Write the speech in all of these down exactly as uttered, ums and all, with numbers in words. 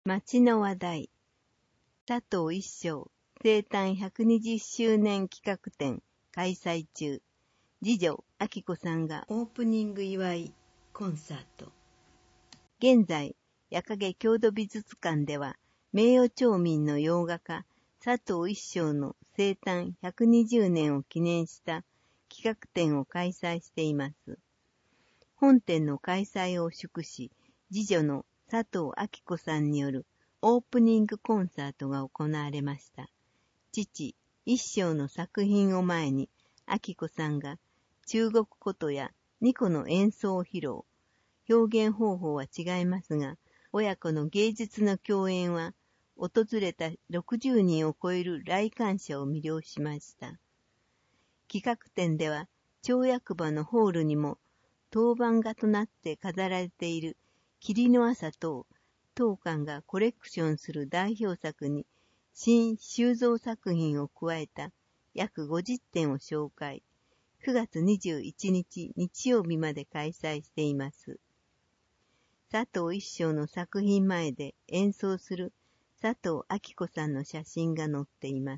町の話題。佐藤一生生誕ひゃくにじゅっしゅうねん企画展開催中。次女、明子さんがオープニング祝いコンサート。現在、矢影郷土美術館では、名誉町民の洋画家、佐藤一生の生誕ひゃくにじゅうねんを記念した企画展を開催しています。本展の開催を祝し、次女の佐藤明子さんによるオープニングコンサートが行われました。父、一生の作品を前に、明子さんが中国琴や二胡の演奏を披露。表現方法は違いますが、親子の芸術の共演は、訪れたろくじゅうにんを超える来館者を魅了しました。企画展では、町役場のホールにも、当番画となって飾られている霧の朝等、当館がコレクションする代表作に新収蔵作品を加えた約ごじゅってんを紹介。くがつにじゅういちにち日曜日まで開催しています。佐藤一生の作品前で演奏する佐藤明子さんの写真が載っています。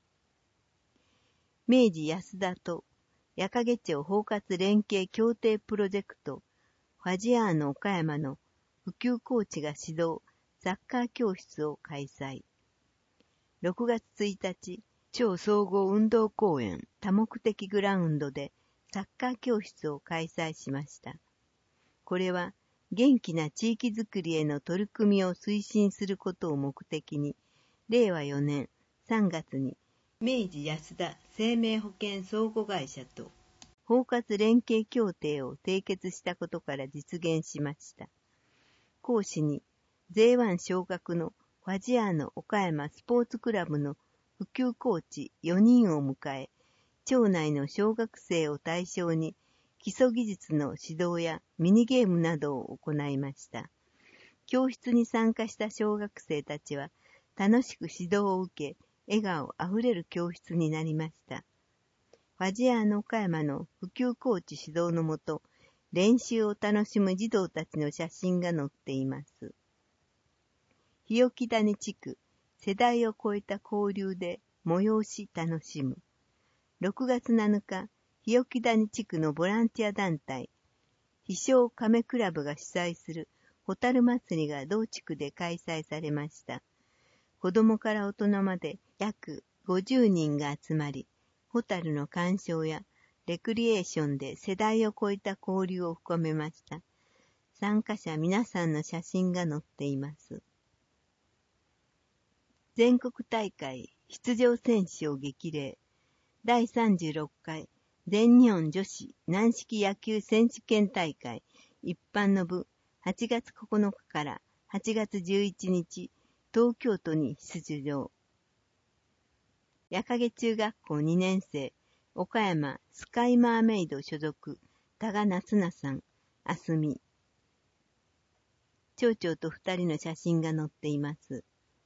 明治安田と矢掛町包括連携協定プロジェクトファジアーノ岡山の普及コーチが指導サッカー教室を開催。ろくがつついたち、町総合運動公園多目的グラウンドでサッカー教室を開催しました。これは元気な地域づくりへの取り組みを推進することを目的に、れいわよねんさんがつに明治安田生命保険相互会社と包括連携協定を締結したことから実現しました。講師に ゼーワン 昇格のファジアーノ岡山スポーツクラブの普及コーチよにんを迎え、町内の小学生を対象に基礎技術の指導やミニゲームなどを行いました。教室に参加した小学生たちは楽しく指導を受け、笑顔あふれる教室になりました。ファジアーノ岡山の普及コーチ指導のもと、練習を楽しむ児童たちの写真が載っています。日置谷地区、世代を超えた交流で催し楽しむ。ろくがつなのか、日置谷地区のボランティア団体、飛翔亀クラブが主催するホタル祭りが同地区で開催されました。子供から大人まで約ごじゅうにんが集まり、ホタルの鑑賞やレクリエーションで世代を超えた交流を深めました。参加者皆さんの写真が載っています。全国大会出場選手を激励。だいさんじゅうろっかい全日本女子軟式野球選手権大会一般の部はちがつここのかからはちがつじゅういちにち東京都に出場。矢掛中学校にねんせい岡山スカイマーメイド所属多賀夏菜さん、あすみ。町長と二人の写真が載っています。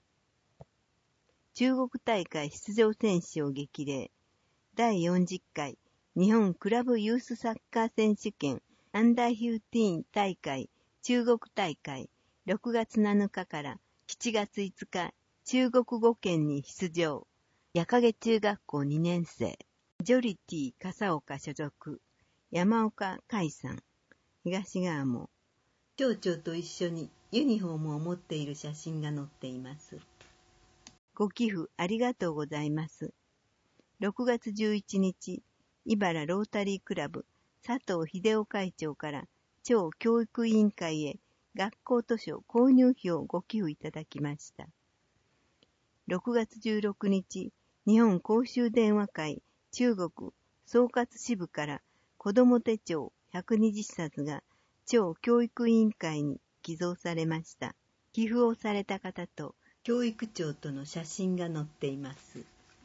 中国大会出場選手を激励。だいよんじゅっかい日本クラブユースサッカー選手権アンダーじゅうご大会中国大会ろくがつなのかからしちがついつか中国語圏に出場。矢掛中学校にねんせいジョリティ笠岡所属山岡海さん、東川も町長と一緒にユニフォームを持っている写真が載っています。ご寄付ありがとうございます。ろくがつじゅういちにち、茨ロータリークラブ佐藤秀夫会長から町教育委員会へ学校図書購入費をご寄付いただきました。ろくがつじゅうろくにち、日本公衆電話会中国総括支部から子ども手帳ひゃくにじゅっさつが町教育委員会に寄贈されました。寄付をされた方と教育長との写真が載っています。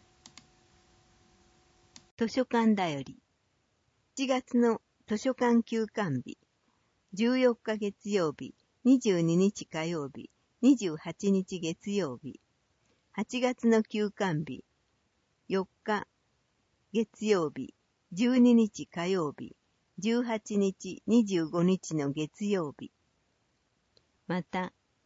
図書館だより。しちがつの図書館休館日。じゅうよっか月曜日、にじゅうににち火曜日、にじゅうはちにち月曜日。はちがつの休館日。よっか月曜日、じゅうににち火曜日、じゅうはちにち、にじゅうごにちの月曜日。また、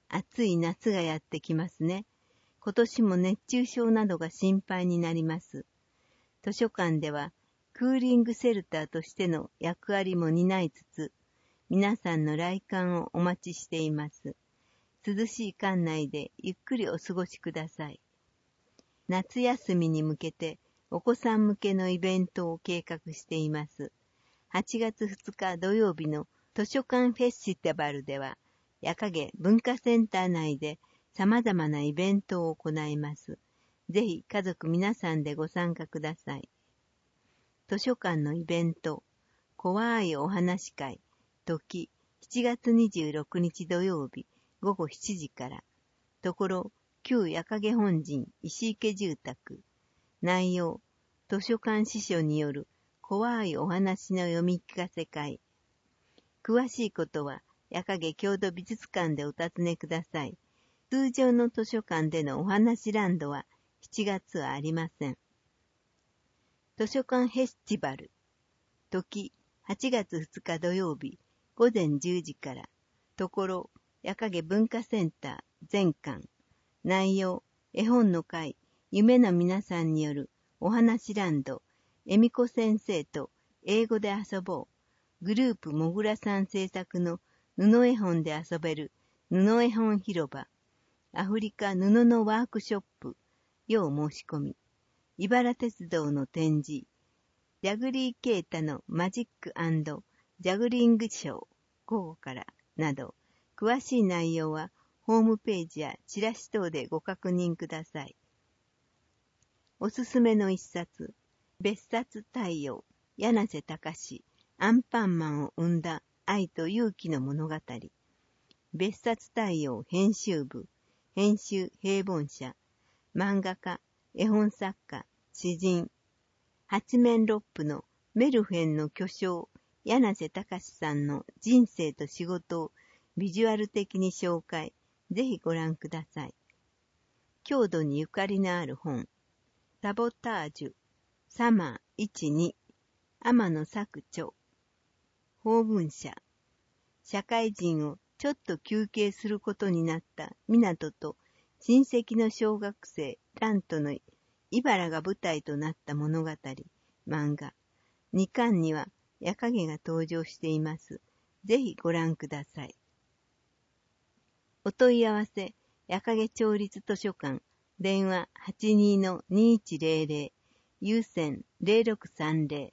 暑い夏がやってきますね。今年も熱中症などが心配になります。図書館ではクーリングセルターとしての役割も担いつつ、皆さんの来館をお待ちしています。涼しい館内でゆっくりお過ごしください。夏休みに向けてお子さん向けのイベントを計画しています。はちがつふつか土曜日の図書館フェスティバルでは、矢影文化センター内で様々なイベントを行います。ぜひ家族皆さんでご参加ください。図書館のイベント、怖いお話会、時しちがつにじゅうろくにち土曜日ごごしちじから、ところ旧矢影本陣石池住宅、内容、図書館司書による怖いお話の読み聞かせ会。詳しいことは矢影郷土美術館でお尋ねください。通常の図書館でのお話ランドはしちがつはありません。図書館フェスティバル、時はちがつふつか土曜日ごぜんじゅうじから、ところ矢影文化センター全館、内容、絵本の会、夢の皆さんによるお話ランド、恵美子先生と英語で遊ぼう、グループもぐらさん制作の布絵本で遊べる布絵本広場、アフリカ布のワークショップ、要申し込み、茨鉄道の展示、ジャグリーケータのマジック&ジャグリングショー午後からなど、詳しい内容はホームページやチラシ等でご確認ください。おすすめの一冊、別冊太陽、柳瀬隆、アンパンマンを生んだ愛と勇気の物語。別冊太陽編集部、編集平凡社、漫画家、絵本作家、詩人、八面六臂のメルフェンの巨匠、柳瀬隆さんの人生と仕事をビジュアル的に紹介、ぜひご覧ください。郷土にゆかりのある本、サボタージュ、サマーいちに、天野作長、法文社、社会人をちょっと休憩することになった湊と親戚の小学生ランとの茨が舞台となった物語、漫画。にかんには矢影が登場しています。ぜひご覧ください。お問い合わせ、矢影町立図書館、電話 はちにーのにいちぜろぜろ、有線ゼロろくさんぜろ。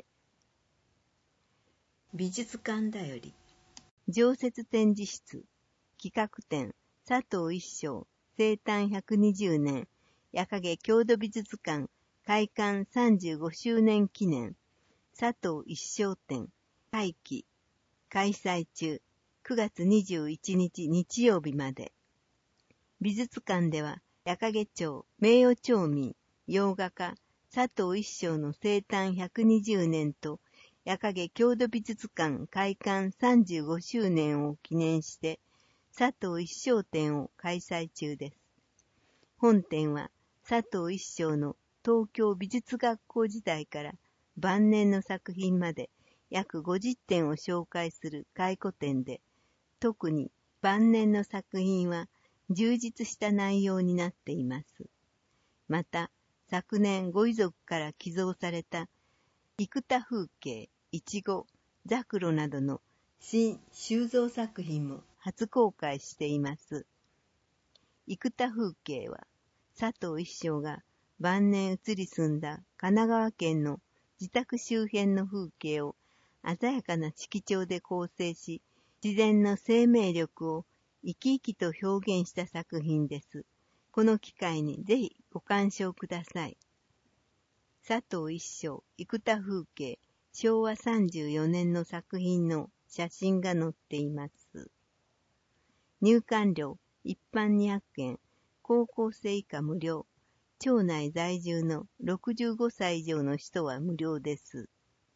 美術館だより。常設展示室、企画展、佐藤一生、生誕ひゃくにじゅうねん、矢影郷土美術館、開館さんじゅうごしゅうねん記念、佐藤一生展、会期、開催中、くがつにじゅういちにち日曜日まで。美術館では、矢影町名誉町民、洋画家、佐藤一生の生誕ひゃくにじゅうねんと、矢影郷土美術館開館さんじゅうごしゅうねんを記念して、佐藤一生展を開催中です。本展は、佐藤一生の東京美術学校時代から晩年の作品まで約ごじってんを紹介する回顧展で、特に晩年の作品は充実した内容になっています。また、昨年ご遺族から寄贈された生田風景、いちご、ザクロなどの新収蔵作品も初公開しています。生田風景は、佐藤一生が晩年移り住んだ神奈川県の自宅周辺の風景を鮮やかな色調で構成し、自然の生命力を生き生きと表現した作品です。この機会にぜひご鑑賞ください。佐藤一生、生田風景、しょうわさんじゅうよねんの作品の写真が載っています。入館料、一般にひゃくえん、高校生以下無料、町内在住のろくじゅうごさい以上の人は無料です。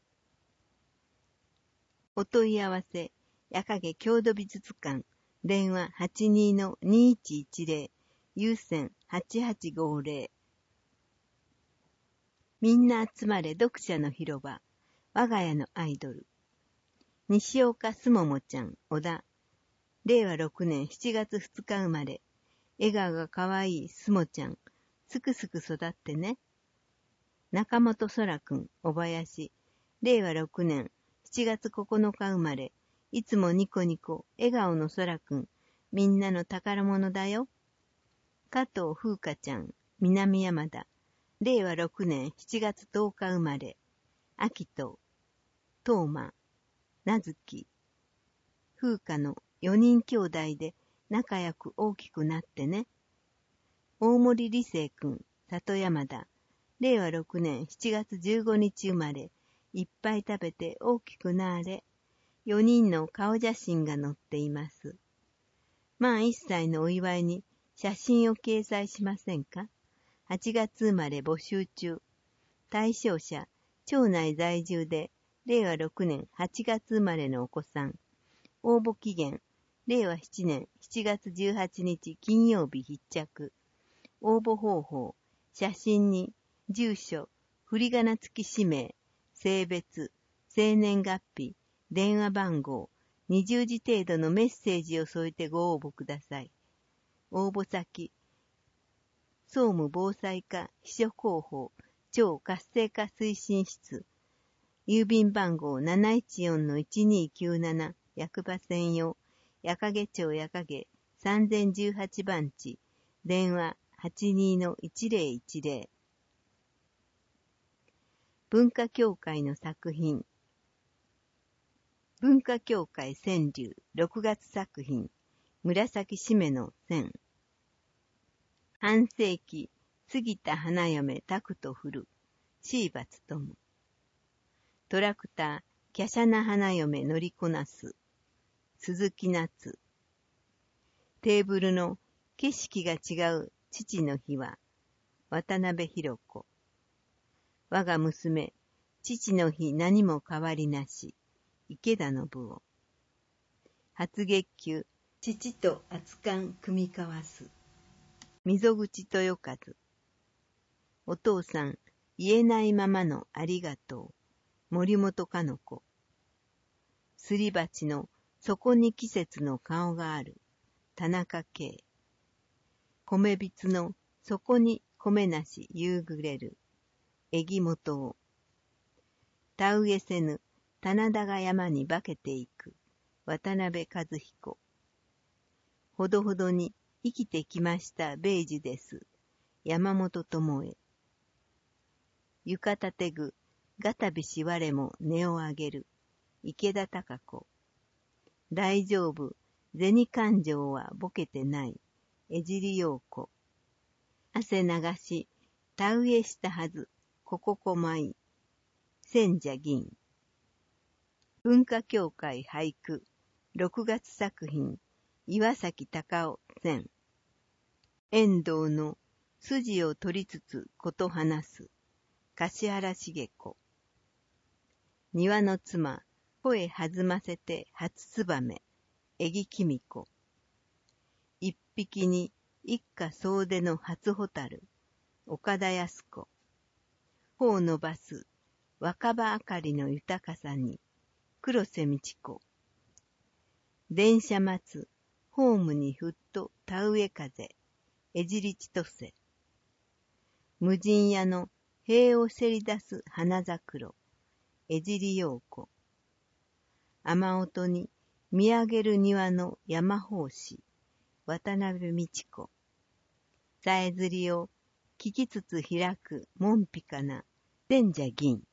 お問い合わせ、矢影郷土美術館、電話 はちにーのにいちいちぜろ、有線はちはちごぜろ。みんな集まれ読者の広場、我が家のアイドル。西岡すももちゃん、小田。 れいわろくねんしちがつふつか生まれ。笑顔がかわいいすもちゃん。すくすく育ってね。中本空くん、おばやし。れいわろくねんしちがつここのか生まれ。いつもニコニコ、笑顔の空くん。みんなの宝物だよ。加藤風花ちゃん、南山田。れいわろくねんしちがつとおか生まれ。秋と、東馬、なずき。風花のよにん兄弟で仲良く大きくなってね。大森理生くん、里山田。れいわろくねんしちがつじゅうごにち生まれ。いっぱい食べて大きくなれ。よにんの顔写真が載っています。満いっさいのお祝いに写真を掲載しませんか？はちがつ生まれ募集中。対象者、町内在住で、れいわろくねんはちがつ生まれのお子さん。応募期限、れいわななねんしちがつじゅうはちにち金曜日必着。応募方法、写真に、住所、振り仮名付き氏名、性別、生年月日、電話番号、にじゅうじ程度のメッセージを添えてご応募ください。応募先、総務防災課秘書広報町活性化推進室、郵便番号 なないちよんのいちにきゅうなな 役場専用、矢掛町矢掛さんぜんじゅうはちばんち、電話 はちにのいちぜろいちぜろ。文化協会の作品。文化協会川柳ろくがつ作品。紫しめの線。半世紀過ぎた花嫁タクト振る。椎葉勉。トラクター華奢な花嫁乗りこなす。鈴木夏。テーブルの景色が違う父の日は。渡辺博子。我が娘、父の日何も変わりなし。池田信夫。初月給、父と熱燗組み交わす。溝口豊和。お父さん、言えないままのありがとう。森本かの子。すり鉢の底に季節の顔がある。田中圭。米びつの底に米なし夕暮れる。えぎもとを。田植えせぬ、棚田が山に化けていく。渡辺和彦。ほどほどに生きてきました米寿です。山本智恵。浴衣手具、がたびし我も音を上げる。池田貴子。大丈夫、銭勘定はボケてない。江尻陽子。汗流し、田植えしたはず、こここまい。千社銀。文化協会俳句、ろくがつ作品、岩崎隆夫選。遠藤の筋を取りつつこと話す。橿原茂子。庭の妻、声弾ませて初つばめ。江木紀美子。一匹に一家総出の初ホタル。岡田靖子。頬を伸ばす若葉あかりの豊かさに。黒瀬美智子。電車待つホームにふっと田植え風。江尻千歳。無人屋の塀をせり出す花桜。江尻陽子。雨音に見上げる庭の山法師。渡辺美智子。さえずりを聞きつつ開く門扉な千社銀。